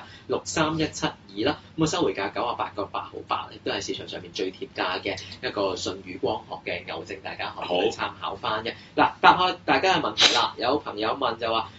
63172啦，咁啊收回價98個8毫8，亦都係市場上面最貼價嘅一個舜宇光學嘅牛證，大家可以參考翻嘅。嗱，答下大家嘅問題啦。有朋友問就話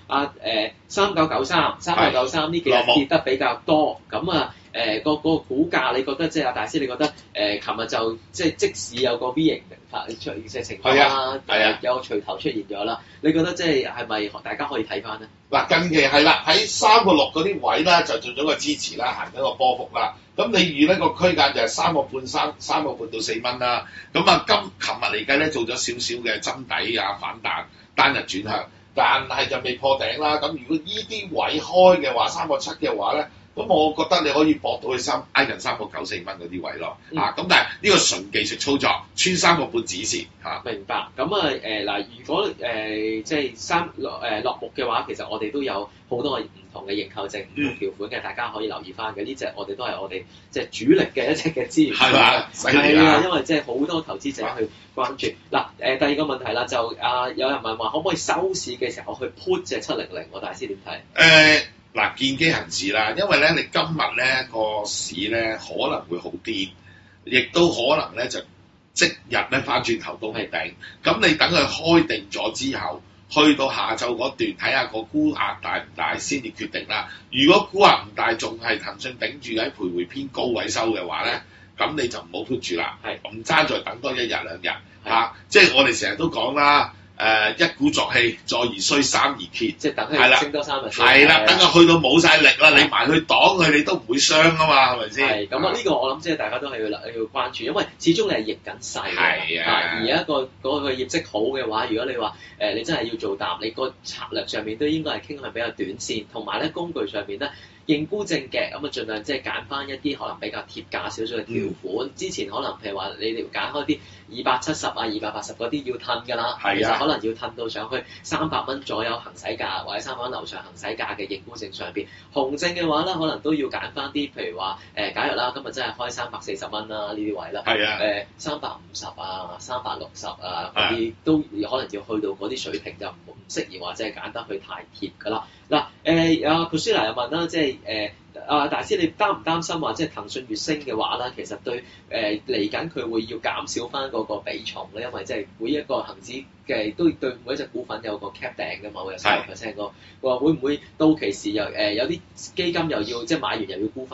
3993呢幾日跌得比較多，咁啊個股價你覺得即係大師，你覺得琴日就即使有個 V 型發出現嘅情況啦，有個錘頭出現咗啦，你覺得即係咪大家可以睇翻咧？ 嗱，近期係啦，喺3個6嗰啲位咧就做咗個支持啦，行緊個波幅啦。咁你預呢個區間就係3個半到4蚊啦。咁啊，琴日嚟計咧做咗少少嘅針底啊反彈，單日轉向，但係就未破頂啦。咁如果依啲位開嘅話，3個7嘅話咧。咁我覺得你可以搏到去挨近3個94蚊嗰啲位咯，咁但係呢個純技術操作，穿3個半止蝕嚇。 明白。咁啊嗱，如果即係落幕嘅話，其實我哋都有好多唔同嘅認購證、唔同條款嘅，大家可以留意翻嘅。呢隻我哋都係我哋即係主力嘅一隻嘅資源。 係嘛？犀利啊！因為即係好多投資者去關注。嗱第二個問題啦，就有人問話可唔可以收市嘅時候去 put 隻700？我大師點睇？ 嗱，見機行事啦，因為咧，你今日咧個市咧可能會好癲，亦都可能咧就即日咧翻轉頭都未定。咁你等佢開定咗之後，去到下晝嗰段睇下個沽壓大唔大先至決定啦。如果沽壓唔大，仲係騰訊頂住喺徘徊偏高位收嘅話咧，咁你就唔好 put 住啦，唔爭再等多1日2日嚇。即係我哋成日都講啦。一鼓作氣，再而衰，三而竭， 即係等佢升多3日先。 係啦，等佢去到冇晒力啦，你埋去擋佢，你都唔會傷啊嘛，係咪先？ 係咁啊！呢個我諗即係大家都係要關注，因為始終你係逆緊勢嘅。 係啊。 而一個嗰個業績好嘅話，如果你話你真係要做淡，你個策略上面都應該係傾向比較短線，同埋咧工具上面咧。認沽證嘅咁啊，盡量即係揀翻一啲可能比較貼價少少嘅條款。之前可能譬如話你哋揀開啲270啊、280嗰啲要褪㗎啦，其實可能要褪到上去300蚊左右行使價，或者300蚊樓上行使價嘅認沽證上邊。紅證嘅話咧，可能都要揀翻啲譬如話假如啦，今日真係開340蚊啦呢啲位啦， 係啊 ，350啊、360啊嗰啲都可能要去到嗰啲水平就唔適宜話即係揀得去太貼㗎啦。嗱阿 Priscilla 又問啦，即係大師你擔唔擔心話即係騰訊越升嘅話咧，其實對嚟緊佢會要減少翻嗰個比重咧，因為即係每一個恒指嘅都對每一隻股份有個 cap 頂㗎嘛，會有30%個，話會唔會到期時又有啲基金又要即係買完又要沽翻？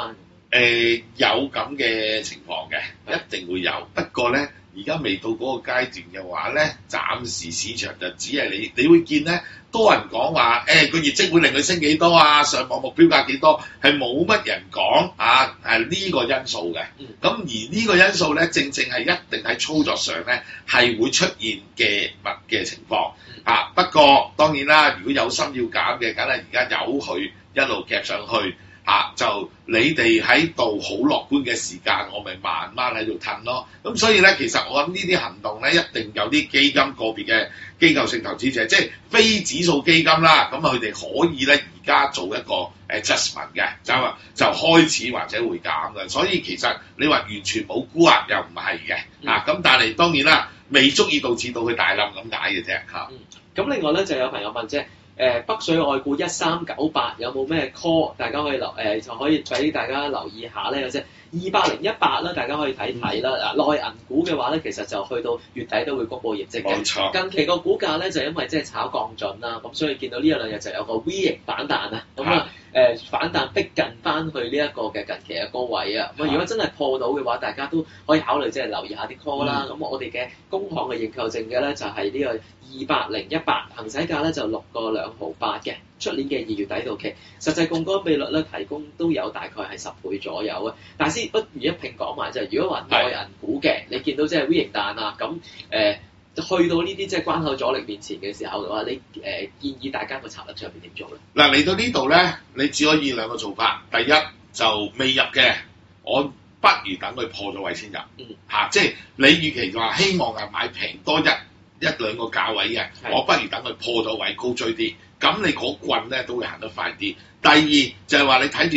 有咁嘅情況嘅，一定會有。不過咧，而家未到嗰個階段嘅話咧，暫時市場就只係你會見咧，多人講話個業績會令佢升幾多啊，上網目標價幾多，係冇乜人講啊，係呢個因素嘅。咁而呢個因素咧，正正係一定喺操作上咧係會出現嘅情況啊。不過當然啦，如果有心要減嘅，梗係而家由佢一路夾上去。就你哋喺度好樂觀嘅時間，我咪慢慢喺度褪咯。咁所以咧，其實我諗呢啲行動咧，一定有啲基金個別嘅機構性投資者，即係非指數基金啦。咁佢哋可以咧而家做一個adjustment 嘅，就開始或者會減嘅。所以其實你話完全冇沽壓又唔係嘅。咁但係當然啦，未足以導致到佢大冧咁解嘅啫嚇。 咁另外咧就有朋友問啫。北水外股1398有冇咩 call？ 大家可以就可以俾大家留意下咧，有隻20018啦，大家可以睇睇啦。內銀股嘅話咧，其實就去到月底都會公布業績嘅。 冇錯。 近期個股價咧就因為即係炒降準啦，咁所以見到呢一兩日就有個 V 型反彈啊。咁反彈逼近翻去呢一個嘅近期嘅高位啊。咁如果真係破到嘅話，大家都可以考慮即係留意下啲 call 啦。咁我哋嘅工行嘅認購證嘅咧就係呢個20018，行使價咧就6個2毫8嘅，出年嘅2月底到期，實際槓桿比率咧提供都有大概係10倍左右啊。大師不如一併講埋就係，如果話內銀股嘅，你見到即係 V 型彈啊，咁去到呢啲即係關口阻力面前嘅時候嘅話，你建議大家個策略上面點做咧？嗱， 嚟到呢度咧，你只可以兩個做法，第一就未入嘅，我不如等佢破咗位先入，即係你與其話希望係買平多一兩個價位嘅，我不如等佢破咗位高追啲，咁你嗰棍咧都會行得快啲。第二就係話你睇住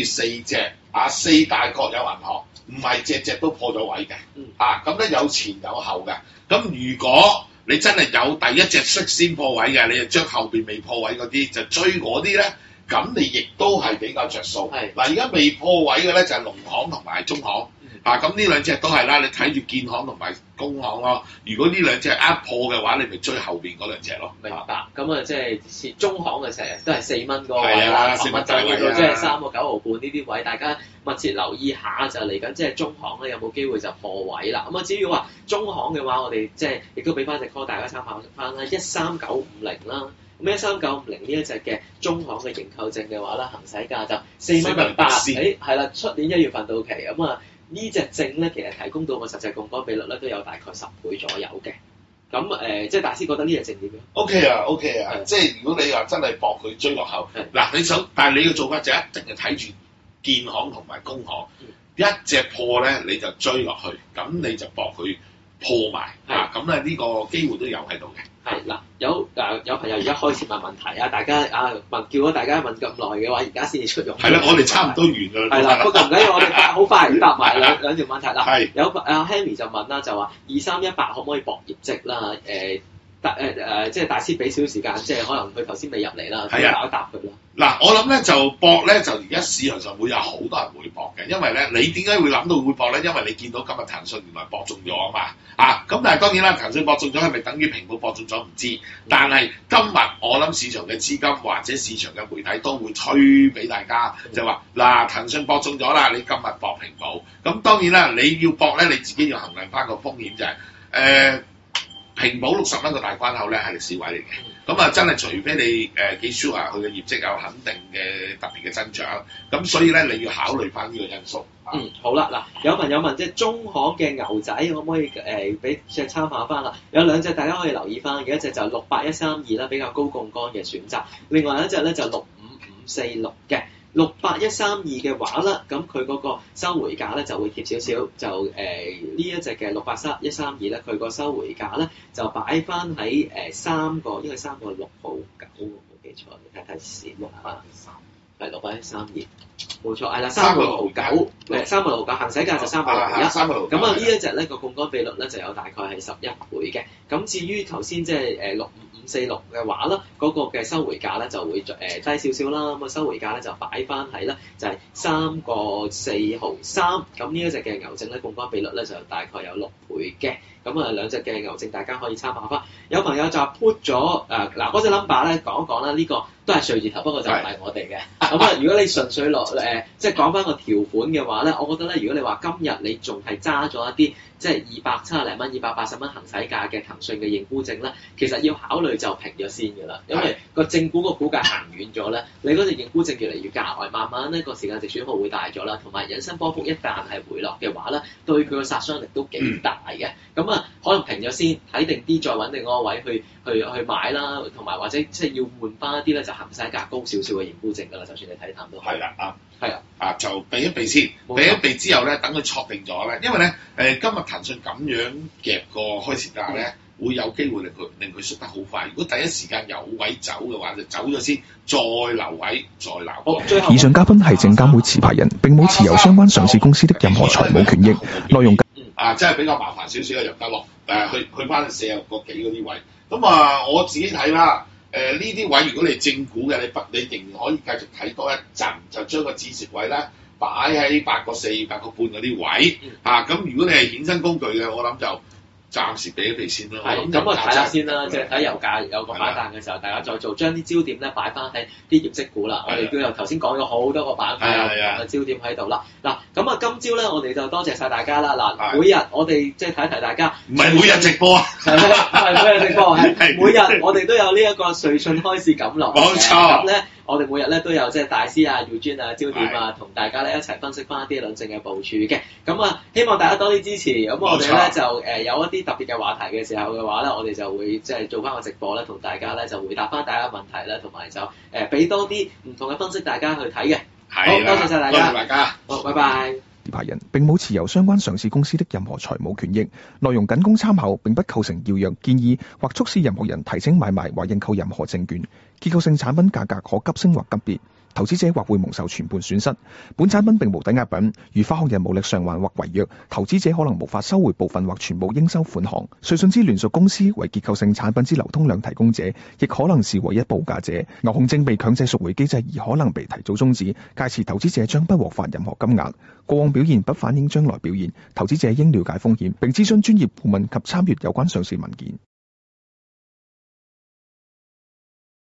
4大國有銀行，唔係隻都破咗位嘅，咁咧有前有後嘅。咁如果你真係有第一隻率先破位嘅，你就將後邊未破位嗰啲就追嗰啲咧，咁你亦都係比較着數。嗱，而家未破位嘅咧就係農行同埋中行。咁呢兩隻都係啦，你睇住建行同埋工行咯。如果呢兩隻一破嘅話，你咪追後邊嗰兩隻咯。 明白。咁即係中行嘅成日都係4蚊個位啦，琴日就去到即係3個9毫半呢啲位，大家密切留意下就嚟緊，即係中行咧有冇機會就破位啦。咁至於話中行嘅話，我哋即係亦都俾翻隻 call 大家參考翻啦，13950啦。咁13950呢一隻嘅中行嘅認購證嘅話咧，行使價就4蚊8，係啦，出年1月份到期咁呢隻證咧，其實提供到個實際槓桿比率咧，都有大概10倍左右嘅。咁即係大師覺得呢隻證點樣 ？OK 啊，即係如果你話真係搏佢追落後，嗱但係你嘅做法就一定係睇住建行同埋工行，一隻破咧你就追落去，咁你就搏佢破埋，咁咧呢個機會都有喺度嘅。 係嗱，有朋友而家開始問問題啊，大家叫咗大家問咁耐嘅話，而家先至出用。 係啦，我哋差唔多完㗎啦。 係啦，不過唔緊要，我哋好快答埋兩條問題啦。係有Henry 就問啦，就話2318可唔可以搏業績啦？即係大師俾少少時間，即係可能佢頭先未入嚟啦，答一答佢啦。 嗱，我諗咧就搏咧，就而家市場上會有好多人會搏嘅，因為咧你點解會諗到會搏咧？因為你見到今日騰訊原來搏中咗啊嘛，咁但係當然啦，騰訊搏中咗係咪等於蘋果搏中咗唔知，但係今日我諗市場嘅資金或者市場嘅媒體都會推俾大家，就話嗱騰訊搏中咗啦，你今日搏蘋果，咁當然啦，你要搏咧，你自己要衡量翻個風險就係蘋果60蚊個大關口咧係歷史位嚟嘅，咁真係除非你幾 sure 佢嘅業績有肯定嘅特別嘅增長，咁所以咧你要考慮翻呢個因素。 好啦，嗱有朋友問即係中行嘅牛仔可唔可以俾隻參考翻啦？有兩隻大家可以留意翻嘅，一隻就68132啦，比較高槓桿嘅選擇，另外一隻咧就65546嘅。68132嘅話啦，咁佢嗰個收回價咧就會貼少少，就呢一隻嘅68132咧，佢個收回價咧就擺翻喺應該3個6毫9，冇記錯，你睇睇先係68132，冇錯，係啦，3個6毫9，3個6毫9，行使價就3個6毫1，咁呢一隻咧個槓桿比率咧就有大概係11倍嘅。咁至於頭先即係65546嘅話啦，嗰個嘅收回價咧就會低少少啦。咁收回價咧就擺翻喺咧就係3個4毫3。咁呢一隻嘅牛證咧槓桿比率咧就大概有6倍嘅。 咁啊兩隻嘅牛證大家可以參考翻。有朋友就 put 咗嗱嗰隻 number 咧講一講啦，呢個都係瑞字頭，不過就唔係我哋嘅。咁啊，如果你純粹落即係講翻個條款嘅話咧，我覺得咧，如果你話今日你仲係揸咗一啲即係270零蚊、280蚊行使價嘅騰訊嘅認沽證咧，其實要考慮就平咗先㗎啦，因為個正股個股價行遠咗咧，你嗰隻認沽證越嚟越價外，慢慢呢個時間值損耗會大咗啦，同埋引伸波幅一旦係回落嘅話咧，對佢個殺傷力都幾大嘅。咁啊，可能平咗先，睇定啲再揾定嗰個位去買啦，同埋或者即係要換翻一啲咧就行使價高少少嘅認沽證㗎啦，就算你睇淡都係啦係啊， 就避一避先，避一避之後咧，等佢確定咗咧，因為咧今日騰訊咁樣夾個開市價咧，會有機會令佢縮得好快。如果第一時間有位走嘅話，就走咗先，再留位，再留。 以上嘉賓係證監會持牌人，並冇持有相關上市公司的任何財務權益。內容真係比較麻煩少少嘅入得落，去翻40個幾嗰啲位。咁我自己睇啦。呢啲位如果你正股嘅，你仍然可以繼續睇多一陣，就將個止蝕位咧擺喺8個4、8個半嗰啲位。咁如果你係衍生工具嘅，我諗就暫時避一避先啦。 係咁睇下先啦，即係睇油價有個反彈嘅時候，大家再做，將啲焦點咧擺翻喺啲業績股啦。我哋都有頭先講咗好多個板塊有焦點喺度啦。嗱，咁啊今朝咧我哋就多謝晒大家啦。嗱，每日我哋即係提一提大家， 唔係每日直播啊， 係每日直播，係每日我哋都有呢一個瑞信開市錦囊。 冇錯。 咁咧，我哋每日咧都有即係大師啊、Eugene啊、焦點啊，同大家咧一齊分析翻一啲兩證嘅部署嘅。咁啊，希望大家多啲支持。咁我哋咧就有一啲特別嘅話題嘅時候嘅話咧，我哋就會即係做翻個直播咧，同大家咧就回答翻大家問題咧，同埋就俾多啲唔同嘅分析大家去睇嘅。好，多謝晒大家。 多謝大家。 好，拜拜。 持牌人並冇持有相關上市公司的任何財務權益，內容僅供參考，並不構成要約建議或促使任何人提醒買賣或認購任何證券。結構性產品價格可急升或急跌，投資者或會蒙受全盤損失。本產品並無抵押品，如發行人無力償還或違約，投資者可能無法收回部分或全部應收款項。瑞信之聯屬公司為結構性產品之流通量提供者，亦可能是唯一報價者。牛熊證被強制贖回機制而可能被提早終止，屆時投資者將不獲發任何金額。過往表現不反映將來表現，投資者應了解風險，並諮詢專業顧問及參閱有關上市文件。